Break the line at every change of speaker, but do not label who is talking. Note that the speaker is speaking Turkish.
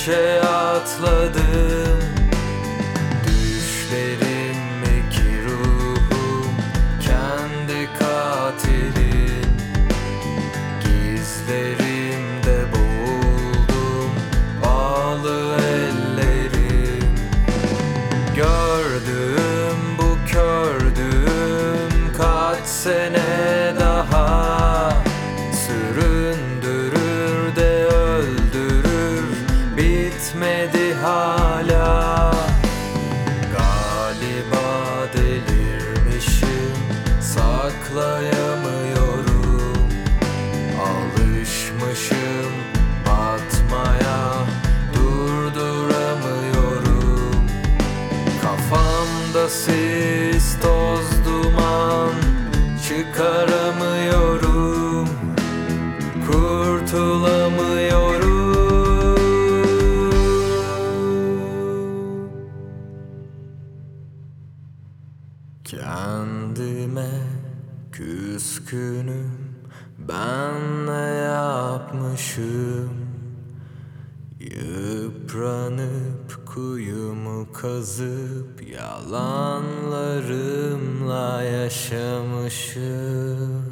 ateşe atladım. Düşlerim ki ruhum kendi katilim. Gizlerimde boğuldum, bağlı ellerim. Gördüm bu kördüm kaç sene daha, süründürür de öldürür, bitmedi hala. Galiba delirmişim, saklayamıyorum. Alışmışım batmaya, durduramıyorum. Kafamda sis, toz, duman, çıkaramıyorum, kurtulamıyorum. Kendime küskünüm, ben ne yapmışım? Yıpranıp kuyumu kazıp yalanlarımla yaşamışım.